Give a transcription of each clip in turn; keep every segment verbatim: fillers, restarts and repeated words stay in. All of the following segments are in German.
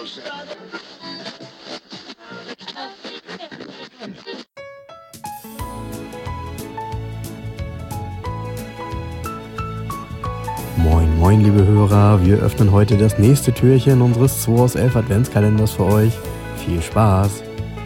Moin, moin, liebe Hörer, wir öffnen heute das nächste Türchen unseres zwei aus elf Adventskalenders für euch. Viel Spaß!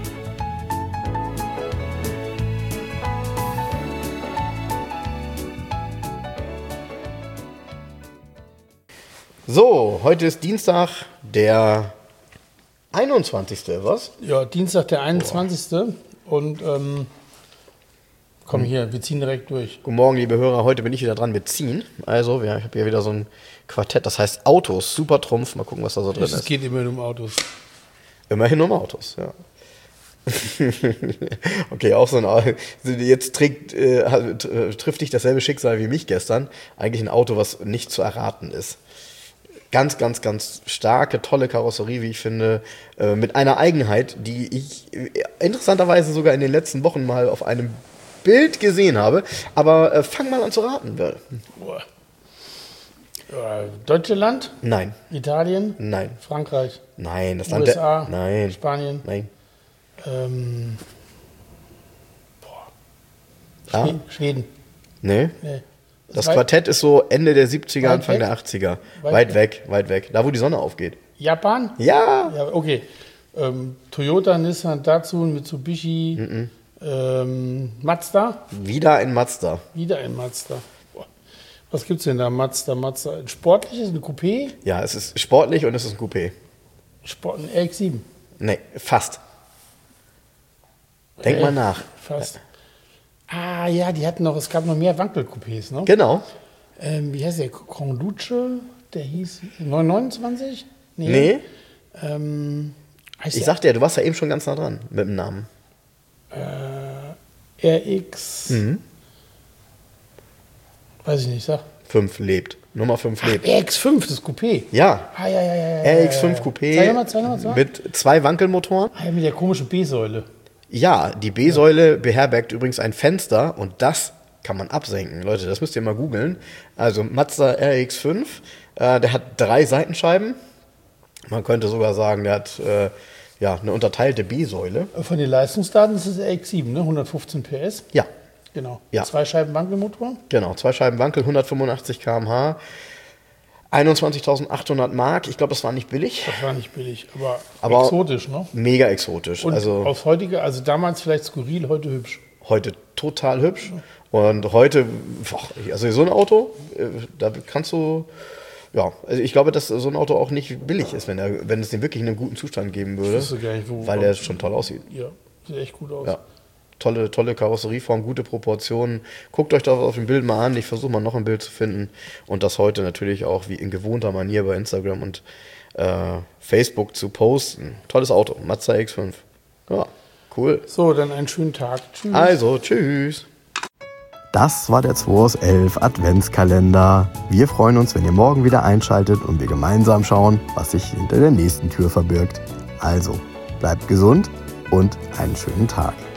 So, heute ist Dienstag, der einundzwanzigste, was? Ja, Dienstag, der einundzwanzigste Und ähm, komm hier, wir ziehen direkt durch. Guten Morgen, liebe Hörer, heute bin ich wieder dran mit Ziehen. Also, ja, ich habe hier wieder so ein Quartett, das heißt Autos, super Trumpf. Mal gucken, was da so drin Es ist. geht immerhin um Autos. Immerhin um Autos, ja. Okay, auch so ein, jetzt trägt, äh, trifft dich dasselbe Schicksal wie mich gestern. Eigentlich ein Auto, was nicht zu erraten ist. Ganz, ganz, ganz starke, tolle Karosserie, wie ich finde, äh, mit einer Eigenheit, die ich äh, interessanterweise sogar in den letzten Wochen mal auf einem Bild gesehen habe. Aber äh, fang mal an zu raten. Boah. Äh, Deutschland? Nein. Italien? Nein. Frankreich? Nein. Das U S A? Land der, nein. Spanien? Nein. Ähm, boah. Ah. Schweden? Schweden? Nee. Nee. Das weit, Quartett ist so Ende der siebziger, weit Anfang weg? der achtziger. Weit Weit weg, weit weg. Da, wo die Sonne aufgeht. Japan? Ja. Ja, okay. Ähm, Toyota, Nissan, Datsun, Mitsubishi, Mhm. ähm, Mazda? Wieder ein Mazda. Wieder ein Mazda. Boah. Was gibt's denn da? Mazda, Mazda. Ein sportliches, ein Coupé? Ja, es ist sportlich und es ist ein Coupé. Sport, ein R X sieben. Nee, fast. Denk Äh, mal nach. Fast. Ah, ja, die hatten noch, es gab noch mehr Wankelcoupés, ne? Genau. Ähm, wie heißt der? Conduce? Der hieß neunundzwanzig? Nee. Ähm, heißt Ich der sagte ja, du warst ja eben schon ganz nah dran mit dem Namen. äh, R X? Mhm. Weiß ich nicht, sag. fünf lebt. Nummer fünf lebt. R X fünf, das Coupé. Ja. Ah, ja, ja, ja. ja, R X ja, fünf ja. Coupé Zeig mal, zeig mal, zeig mal. mit zwei Wankelmotoren. Ah, ja, mit der komischen B-Säule. Ja, die B-Säule beherbergt übrigens ein Fenster und das kann man absenken. Leute, das müsst ihr mal googeln. Also Mazda R X fünf, äh, der hat drei Seitenscheiben. Man könnte sogar sagen, der hat äh, ja, eine unterteilte B-Säule. Von den Leistungsdaten ist es R X sieben, ne? hundertfünfzehn P S. Ja, Genau. Ja. Zwei Scheiben Wankelmotor. genau. Zwei Scheiben Wankel, hundertfünfundachtzig Kilometer pro Stunde, einundzwanzigtausendachthundert Mark. Ich glaube, das war nicht billig. Das war nicht billig, aber, Aber exotisch, ne? Mega exotisch. Und also aufs heutige, also damals vielleicht skurril, heute hübsch. heute total hübsch. Und heute, boah, also so ein Auto, äh, da kannst du, ja, also ich glaube, dass so ein Auto auch nicht billig ist, wenn, er, wenn es den wirklich in einem guten Zustand geben würde. Ich wüsste gar nicht, wo- weil der schon toll aussieht. Ja, sieht echt gut aus. Ja. Tolle, tolle Karosserieform, gute Proportionen. Guckt euch das auf dem Bild mal an. Ich versuche mal noch ein Bild zu finden. Und das heute natürlich auch wie in gewohnter Manier bei Instagram und äh, Facebook zu posten. Tolles Auto, Mazda X fünf. Ja, cool. So, dann einen schönen Tag. Tschüss. Also, tschüss. Das war der zwei aus elf Adventskalender. Wir freuen uns, wenn ihr morgen wieder einschaltet und wir gemeinsam schauen, was sich hinter der nächsten Tür verbirgt. Also, bleibt gesund und einen schönen Tag.